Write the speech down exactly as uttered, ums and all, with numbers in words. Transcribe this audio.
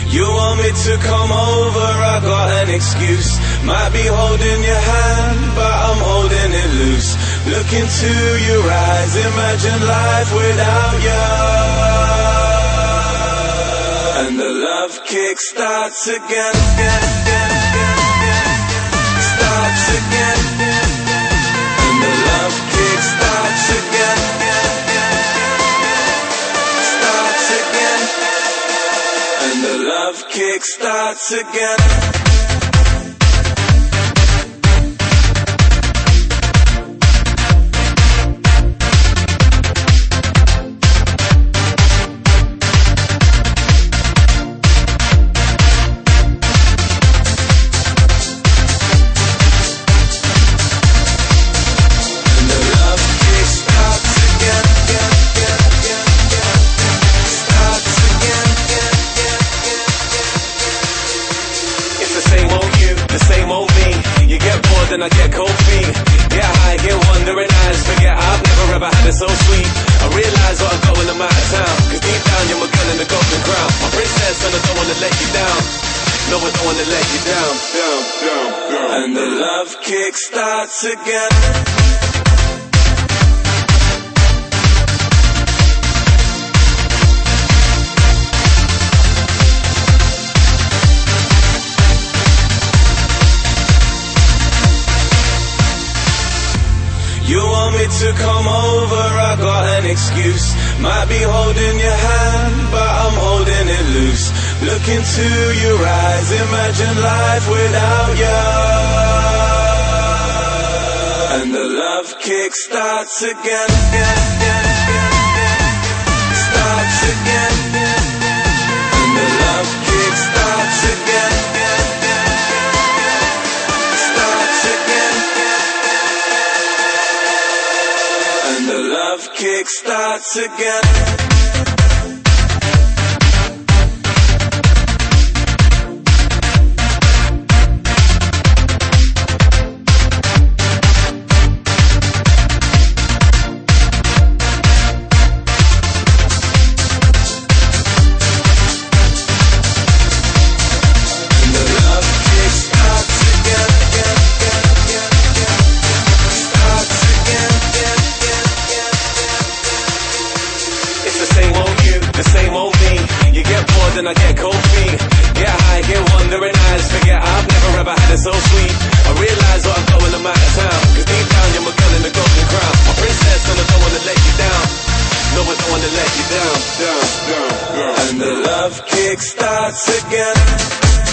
You want me to come over, I got an excuse. Might be holding your hand, but I'm holding it loose. Look into your eyes, imagine life without you. And the love kick starts again, again, again, again, again. Starts again. And the love kick starts again, again, again, again. Starts again. And the love kick starts again. Then I get cold feet, get high, get wandering eyes. Forget I've never ever had it so sweet. I realize what I got when I'm out of town, cause deep down you're my girl in the golden crown. My princess and I don't wanna let you down. No, I don't wanna let you down, down, down, down. And the love kick starts again. You want me to come over, I got an excuse. Might be holding your hand, but I'm holding it loose. Look into your eyes, imagine life without you. And the love kick starts again, again, again, again, again. Starts again. And the love kick starts again, again, again, again. Starts again. And the love kick starts again. Then I get cold feet, get high, get wandering eyes. Forget I've never ever had it so sweet. I realize what I've got when I'm out of town, cause deep down you're my girl in the golden crown. My princess and I don't wanna let you down. No, I don't wanna let you down, down, down, down. And the love kick starts again.